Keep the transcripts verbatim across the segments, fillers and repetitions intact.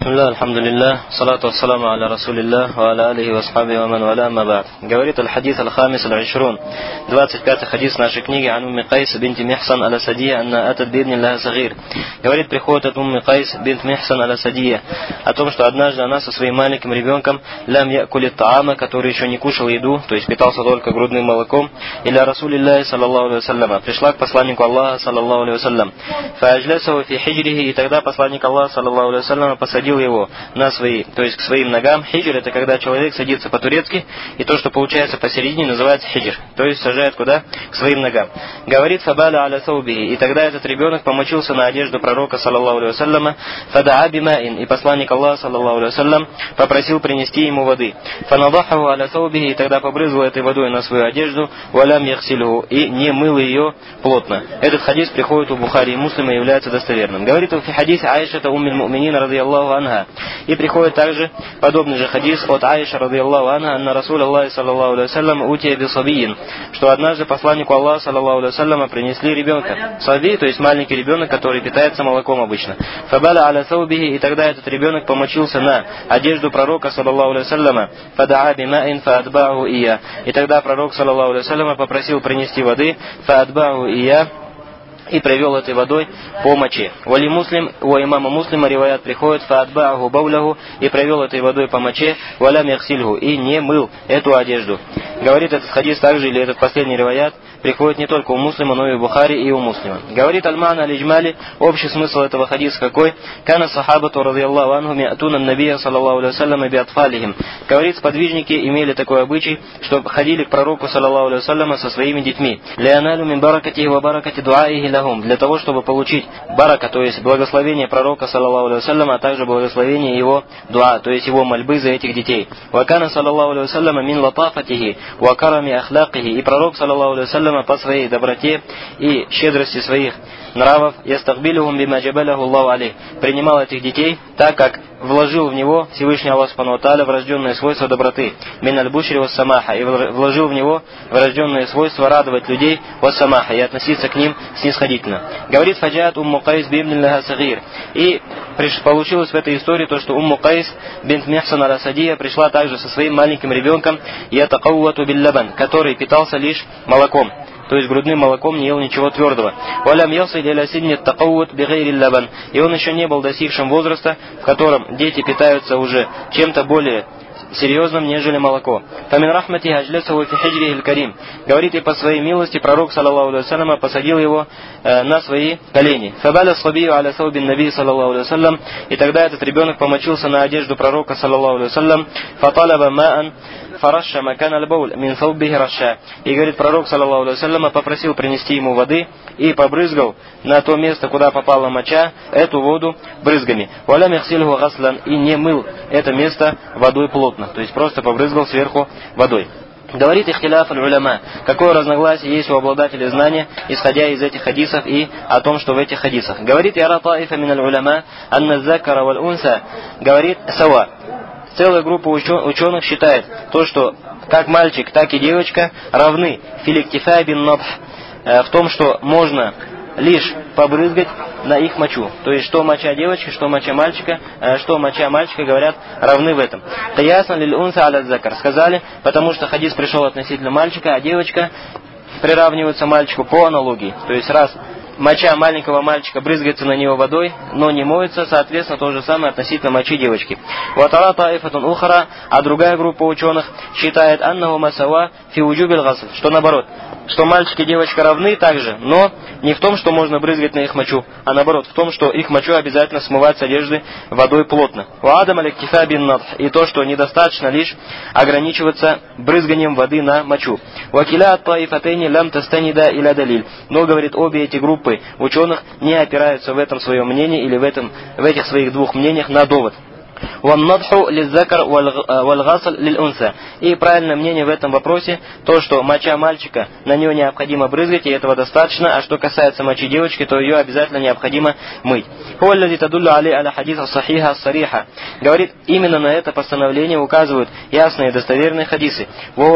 Бисмилля, альхамдулилля, салату вассаламу аля расулилля, ва аля алихи ва асхаби ва ман валя ма ба'д. Говорит аль-хадис аль-хамис аль-ишрун, двадцать пятый хадис нашей книги ан Умми Кайс бинти Михсан аль-Асадия, анна атат бидниллахи сагир. Говорит, приходит от Умми Кайс бинт Михсан аль-Асадия о том, что однажды она со своим маленьким ребенком лям якулит таама, который еще не кушал еду, то есть питался только грудным молоком, иля расулилляхи саллаллаху алейхи ва саллям, пришла к посланнику Аллаха саллаллаху алейхи ва саллям. Фа аджлясаху фи хиджрихи, и тогда посланник Аллаха саллаллаху алейхи ва саллям посадил его на свои, то есть к своим ногам. Хиджр — это когда человек садится по-турецки, и то, что получается посередине, называется хиджр, то есть сажает куда? К своим ногам. Говорит, фабаля аля саубихи, и тогда этот ребенок помочился на одежду пророка саллаллаху алейхи ва салляма, фадаа бимаин, и посланник Аллаха саллаллаху алейхи ва саллям попросил принести ему воды. Фанадахаху аля саубихи, и тогда побрызгал этой водой на свою одежду, валям яхсилюху, и не мыл ее плотно. Этот хадис приходит у Бухари и Муслима и является достоверным. Говорит в хадисе Аишата уммиль му'минин радийаллаху анха. И приходит также подобный же хадис от Аиша радийаллаху анха, анна Расуль Аллахи саллаллаху алейхи ва саллям утия бисабиин, что однажды посланнику Аллаха саллаллаху алейхи ва саллям принесли ребенка. Саби, то есть маленький ребенок, который питается молоком обычно. Фабаля аля саубихи, и тогда этот ребенок помочился на одежду пророка саллаллаху алейхи ва саллям, фадаа бимаин фаатбааху ия, и тогда пророк саллаллаху алейхи ва саллям попросил принести воды, фаатбааху ия, и привел этой водой по моче. Вали муслим, у имама Муслима риваят приходит, фаатбааху бауляху, и привел этой водой по моче, валям яхсильху, и не мыл эту одежду. Говорит этот хадис также, или этот последний риваят, приходит не только у Муслима, но и у Бухари и у Муслима. Говорит аль-Ма'на аль-Иджмали, общий смысл этого хадиса какой? Кана сахабату радийаллаху анхум я'туна набия саллаллаху алейхи ва саллям биатфалихим. Говорит, сподвижники имели такой обычай, что ходили к пророку саллаллаху алейхи ва саллям со своими детьми. Лианалю мин баракатихи ва баракати дуаихи лахум, для того, чтобы получить барака, то есть благословение пророка саллаллаху алейхи ва саллям, а также благословение его дуа, то есть его мольбы за этих детей. Ва кана саллаллаху алейхи ва саллям мин латафатихи ва карами ахлакихи, и пророк саллаллаху алейхи ва саллям по своей доброте и щедрости своих нравов, ястагбилюхум бима джабаляху Аллаху алейх, принимал этих детей, так как вложил в него Всевышний Аллах субхану ва тааля врожденное свойство доброты, мин аль-бушри ва самаха, и вложил в него врожденное свойство радовать людей ва самаха, и относиться к ним снисходительно. Говорит фаджаат Умму Кайс бибниллахи сагир, и получилось в этой истории то, что Умму Кайс бинт Михсан аль-Асадия пришла также со своим маленьким ребенком, ятакауату биллабан, который питался лишь молоком, то есть грудным молоком, не ел ничего твердого. Валям ясиль иля синни такаут бигайри лабан, и он еще не был достигшим возраста, в котором дети питаются уже чем-то более серьезным, нежели молоко. Фамин рахмати аджлясаху фи хиджрихи аль-карим. Говорит, и по своей милости пророк саллаллаху алейхи ва саллям посадил его э, на свои колени. Фабаля сабию аля саубин наби саллаллаху алейхи ва саллям, и тогда этот ребенок помочился на одежду пророка саллаллаху алейхи ва саллям. Фаталаба маан фарашша макан аль-бауль мин саубихи рашша. И говорит, пророк саллаллаху алейхи ва саллям попросил принести ему воды и побрызгал на то место, куда попала моча, эту воду брызгами. Валям яхсильху гаслан, и не мыл это место водой плотно, то есть просто побрызгал сверху водой. Говорит ихтиляф аль-уляма, какое разногласие есть у обладателей знания, исходя из этих хадисов и о том, что в этих хадисах. Говорит яра таифа мин аль-уляма анна закара валь унса, говорит сава. Целая группа ученых считает то, что как мальчик, так и девочка равны филиктифа бин надх, в том, что можно лишь побрызгать на их мочу. То есть, что моча девочки, что моча мальчика, что моча мальчика, говорят, равны в этом. Таясна лиль унса аля закар. Сказали, потому что хадис пришел относительно мальчика, а девочка приравнивается мальчику по аналогии. То есть, раз моча маленького мальчика брызгается на него водой, но не моется, соответственно, то же самое относительно мочи девочки. Ватара таифатун ухара, а другая группа ученых считает аннаху масава фи уджубил гасл, что наоборот, что мальчик и девочка равны также, но не в том, что можно брызгать на их мочу, а наоборот, в том, что их мочу обязательно смывать с одежды водой плотно. Уадам аль-иктифа бин надх, и то, что недостаточно лишь ограничиваться брызганием воды на мочу. Вакиля ат таифатейни лям тастанида иля далиль, но, говорит, обе эти группы ученых не опираются в этом своем мнении или в, этом, в этих своих двух мнениях на довод. «Ваннадху лиззакар вальгасл лилунса». И правильное мнение в этом вопросе, то, что моча мальчика, на нее необходимо брызгать, и этого достаточно, а что касается мочи девочки, то ее обязательно необходимо мыть. Говорит, именно на это постановление указывают ясные и достоверные хадисы.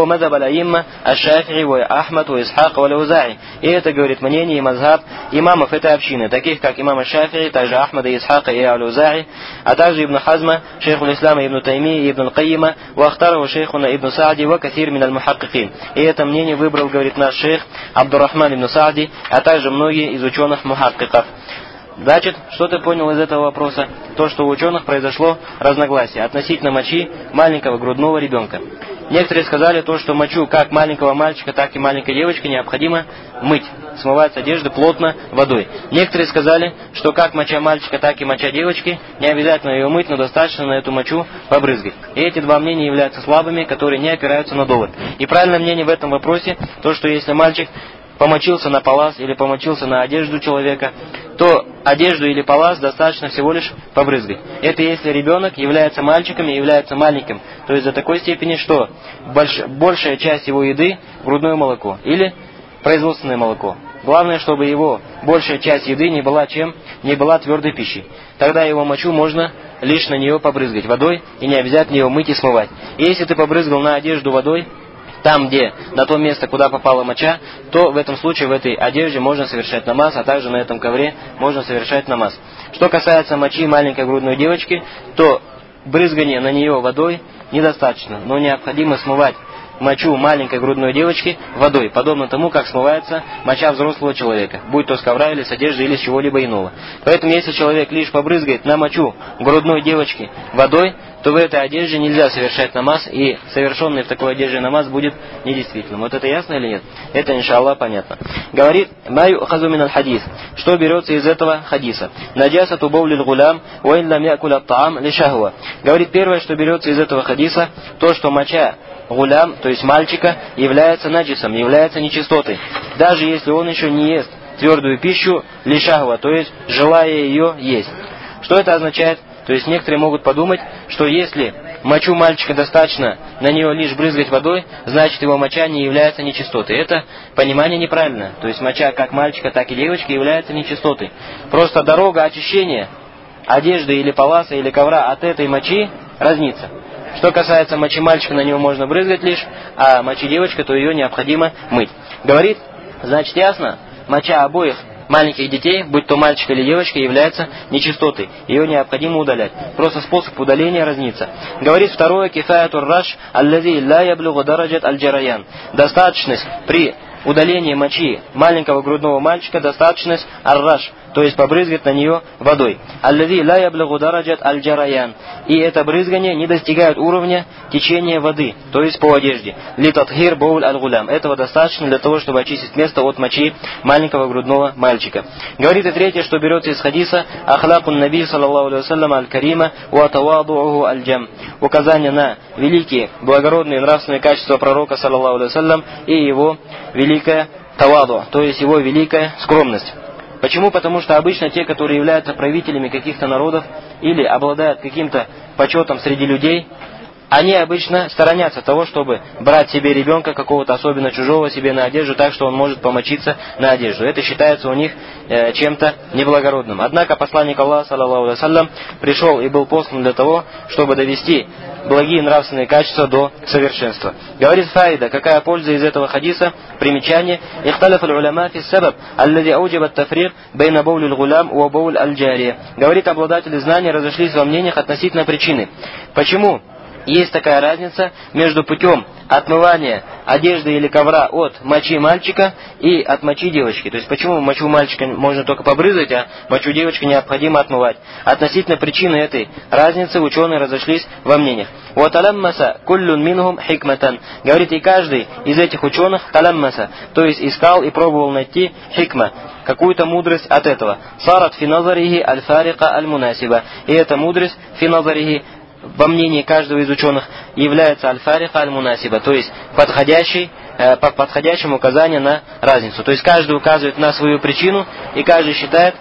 И это, говорит, мнение и мазхаб имамов этой общины, таких как имама Шафии, также Ахмада, Исхака и Аль-Узаи, а также Ибн Хазма, шейху Ислама Ибн Тайми и Ибн Аль-Кайима, вахтарова шейхуна Ибн Саади, ва кафир мин аль-мухаккикин. И это мнение выбрал, говорит, наш шейх Абдуррахман Ибн Саади, а также многие из ученых мухаккиков. Значит, что ты понял из этого вопроса? То, что у ученых произошло разногласие относительно мочи маленького грудного ребенка. Некоторые сказали то, что мочу как маленького мальчика, так и маленькой девочки необходимо мыть, смывать с одежды плотно водой. Некоторые сказали, что как моча мальчика, так и моча девочки, не обязательно ее мыть, но достаточно на эту мочу побрызгать. И эти два мнения являются слабыми, которые не опираются на довод. И правильное мнение в этом вопросе, то, что если мальчик помочился на палас или помочился на одежду человека, то одежду или палас достаточно всего лишь побрызгать. Это если ребенок является мальчиком и является маленьким, то есть до такой степени, что больш, большая часть его еды – грудное молоко или производственное молоко. Главное, чтобы его большая часть еды не была чем? Не была твердой пищей. Тогда его мочу можно лишь на нее побрызгать водой и не обязательно ее мыть и смывать. И если ты побрызгал на одежду водой, там, где, на то место, куда попала моча, то в этом случае в этой одежде можно совершать намаз, а также на этом ковре можно совершать намаз. Что касается мочи маленькой грудной девочки, то брызгание на нее водой недостаточно, но необходимо смывать мочу маленькой грудной девочки водой, подобно тому, как смывается моча взрослого человека, будь то с ковра или с одежды или с чего-либо иного. Поэтому, если человек лишь побрызгает на мочу грудной девочки водой, то в этой одежде нельзя совершать намаз, и совершенный в такой одежде намаз будет недействительным. Вот это ясно или нет? Это, иншаллах, понятно. Говорит, «Маю хазу мин аль-хадис». Что берется из этого хадиса? «Наджасату баулил гулям, уэн лам якуль ат-таам ли шахва». Говорит, первое, что берется из этого хадиса, то, что моча гулям, то есть мальчика, является наджисом, является нечистотой. Даже если он еще не ест твердую пищу ли шахва, то есть желая ее есть. Что это означает? То есть некоторые могут подумать, что если мочу мальчика достаточно на нее лишь брызгать водой, значит его моча не является нечистотой. Это понимание неправильное. То есть моча как мальчика, так и девочки является нечистотой. Просто дорога очищения одежды или паласа или ковра от этой мочи разнится. Что касается мочи мальчика, на него можно брызгать лишь, а мочи девочка, то ее необходимо мыть. Говорит, значит ясно, моча обоих маленьких детей, будь то мальчик или девочка, является нечистотой. Ее необходимо удалять. Просто способ удаления разнится. Говорит второе, кифаятур раш аллази ла яблугу дараджат аль-джараян. Достаточность при удалении мочи маленького грудного мальчика, достаточность ар-раш, то есть побрызгать на нее водой. Аллази ла яблугу дараджат аль-джараян. И это брызгание не достигает уровня течения воды, то есть по одежде. Литатхир боуль аль-гулям. Этого достаточно для того, чтобы очистить место от мочи маленького грудного мальчика. Говорит и третье, что берется из хадиса ахлакун наби саллаллаху алейхи вассалям аль-карима ва тавадууху аль-джам. Указание на великие благородные нравственные качества пророка саллаллаху алейхи вассалям и его великая таваду, то есть его великая скромность. Почему? Потому что обычно те, которые являются правителями каких-то народов или обладают каким-то почетом среди людей, они обычно сторонятся того, чтобы брать себе ребенка какого-то особенно чужого себе на одежду, так что он может помочиться на одежду. Это считается у них э, чем-то неблагородным. Однако посланник Аллаха, саллаллаху алейхи вассалям, пришел и был послан для того, чтобы довести благие нравственные качества до совершенства. Говорит Фаида, какая польза из этого хадиса? Примечание. Ихталяф аль-уляма фи сабаб, аллади ауджабат тафрик бейна боуль аль-гулям ва боуль аль-джария. Говорит, обладатели знаний разошлись во мнениях относительно причины. Почему есть такая разница между путем отмывания одежды или ковра от мочи мальчика и от мочи девочки? То есть почему мочу мальчика можно только побрызгать, а мочу девочки необходимо отмывать? Относительно причины этой разницы ученые разошлись во мнениях. «Ваталаммаса куллюн минхум хикматан». Говорит, и каждый из этих ученых таламмаса, то есть искал и пробовал найти хикма, какую-то мудрость от этого. «Сарат фи назарихи аль-фарика аль-мунасиба». И эта мудрость фи назарихи, во мнении каждого из ученых, является аль-фариха аль-мунасиба, то есть подходящий, э, по подходящему указанию на разницу. То есть каждый указывает на свою причину, и каждый считает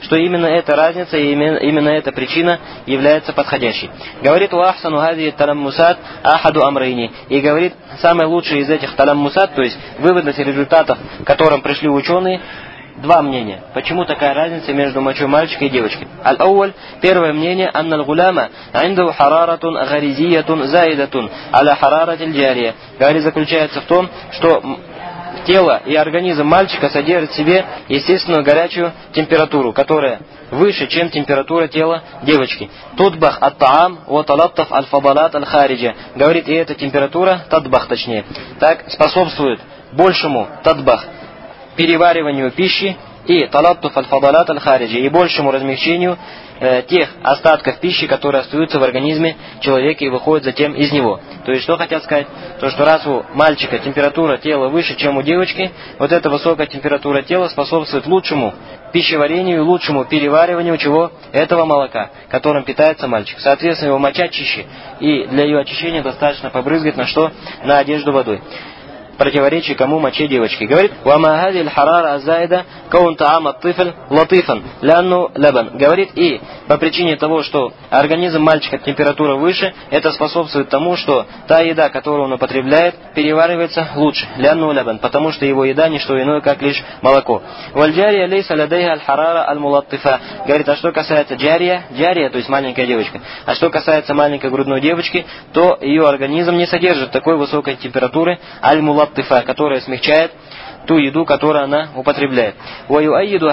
что именно эта разница и именно, именно эта причина является подходящей. Говорит «Уахсану хади таламмусат ахаду амрейни». И говорит, самый лучший из этих таламмусат, то есть выводов и результатов, к которым пришли ученые, два мнения. Почему такая разница между мочой мальчика и девочки? Аль-Ауаль, первое мнение, анна аль-гуляма инду хараратун гаризиятун заидатун аля хараратиль джария. Говорит, заключается в том, что тело и организм мальчика содержит в себе естественную горячую температуру, которая выше, чем температура тела девочки. Тутбах ат-таам ва талаттаф аль-фадалат аль-хариджа. Говорит, и эта температура, татбах точнее, так способствует большему татбах, перевариванию пищи, и талаттуф аль-фадалат аль-хариджа, и большему размягчению э, тех остатков пищи, которые остаются в организме человека и выходят затем из него. То есть, что хотят сказать? То, что раз у мальчика температура тела выше, чем у девочки, вот эта высокая температура тела способствует лучшему пищеварению и лучшему перевариванию чего? Этого молока, которым питается мальчик. Соответственно, его моча чище, и для ее очищения достаточно побрызгать на что? На одежду водой. Противоречие кому? Моче девочки. Говорит, «Вама хади аль-харара азайда каун таам ат-тифл латифан лянну лабан». Говорит, и по причине того, что организм мальчика температура выше, это способствует тому, что та еда, которую он употребляет, переваривается лучше. Лянну лабан, потому что его еда не что иное, как лишь молоко. Валь-джария лейса ладейха аль-харара аль-мулаттифа. Говорит, а что касается джария, джария, то есть маленькая девочка, а что касается маленькой грудной девочки, то ее организм не содержит такой высокой температуры аль-мулаттифа, которая смягчает ту еду, которую она употребляет. Говорит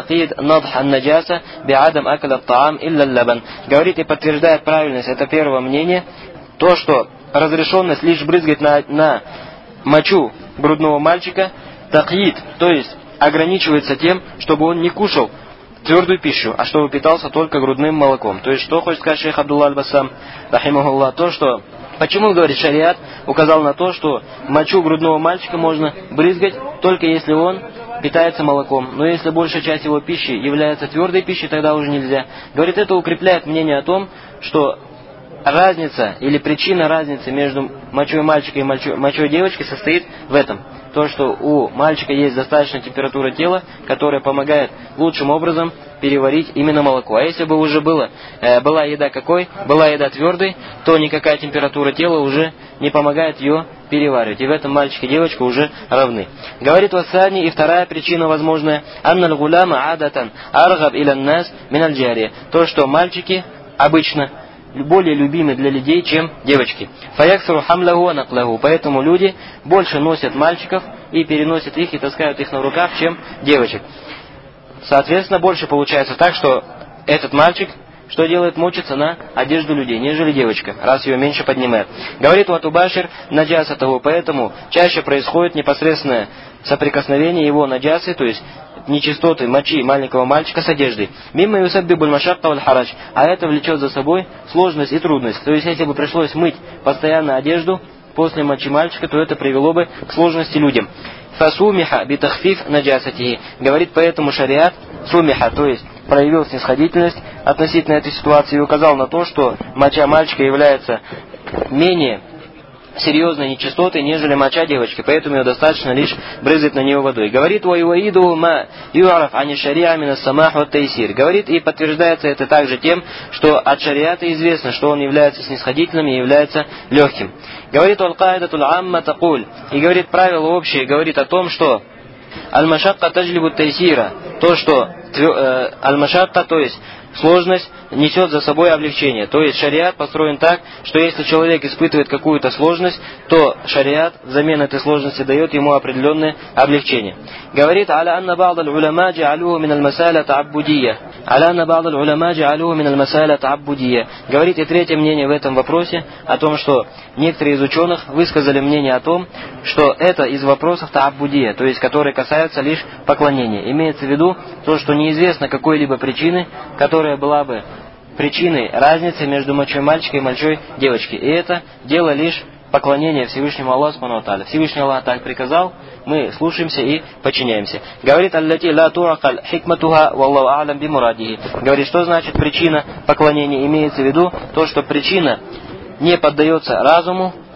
и подтверждает правильность это первого мнения, то, что разрешенность лишь брызгать на, на мочу грудного мальчика, такид, то есть ограничивается тем, чтобы он не кушал твердую пищу, а чтобы питался только грудным молоком. То есть, что хочет сказать шейх Абдулла аль-Басам, рахимахуллах, то, что почему, говорит, шариат указал на то, что мочу грудного мальчика можно брызгать только если он питается молоком. Но если большая часть его пищи является твердой пищей, тогда уже нельзя. Говорит, это укрепляет мнение о том, что разница или причина разницы между мочой мальчика и мочой, мочой девочки состоит в этом. То, что у мальчика есть достаточная температура тела, которая помогает лучшим образом переварить именно молоко. А если бы уже было, э, была еда какой? Была еда твердой, то никакая температура тела уже не помогает ее переваривать. И в этом мальчик и девочка уже равны. Говорит Вассани, и вторая причина возможная, анналь гуляма адатан аргаб илян нас миналь джария. То, что мальчики обычно более любимы для людей, чем девочки. Фаяксару хамлаху анаклаху. Поэтому люди больше носят мальчиков и переносят их и таскают их на руках, чем девочек. Соответственно, больше получается так, что этот мальчик, что делает, мочится на одежду людей, нежели девочка, раз ее меньше поднимает. Говорит Ватубашир наджаса того, поэтому чаще происходит непосредственное соприкосновение его наджасы, то есть нечистоты мочи маленького мальчика с одеждой. Мимма юсаббибуль машакка валь харадж. А это влечет за собой сложность и трудность. То есть, если бы пришлось мыть постоянно одежду после мочи мальчика, то это привело бы к сложности людям. Фасумиха битахфиф наджасатихи. Говорит, поэтому шариат сумиха, то есть проявил снисходительность относительно этой ситуации и указал на то, что моча мальчика является менее серьезной нечистотой, нежели моча девочки, поэтому ее достаточно лишь брызгать на нее водой. Говорит, ваюаиду ма юараф ани шариа мина самах ва тайсир. Говорит, и подтверждается это также тем, что от шариата известно, что он является снисходительным и является легким. Говорит, аль-каидатуль амма такуль. И говорит, правило общее говорит о том, что аль-машакка таджлибу тайсира, то, что э, аль-машакка, то есть сложность, несет за собой облегчение. То есть шариат построен так, что если человек испытывает какую-то сложность, то шариат взамен этой сложности дает ему определенное облегчение. Говорит, аля анна ба'д аль-уляма джа'алуху мин аль-масаля та'аббудия. Аля анна ба'д аль-уляма джа'алуху мин аль-масаля та'аббудия. Говорит, и третье мнение в этом вопросе о том, что некоторые из ученых высказали мнение о том, что это из вопросов та'аббудия, то есть которые касаются лишь поклонения. Имеется в виду то, что неизвестно какой-либо причины, которая была бы причиной разницы между мочой мальчика и мочой девочки. И это дело лишь поклонения Всевышнему Аллаху Субхану ва Тааля. Всевышний Аллах так приказал, мы слушаемся и подчиняемся. Говорит, аллати ла туракаль хикматуха валлаху а'лам бимурадихи. Говорит, что значит причина поклонения? Имеется в виду то, что причина не поддается разуму,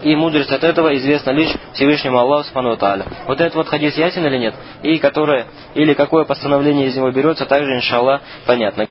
и мудрость от этого известна лишь Всевышнему Аллаху Субхану ва Тааля. Вот этот вот хадис ясен или нет? И которое, или какое постановление из него берется, также, иншаллах, понятно.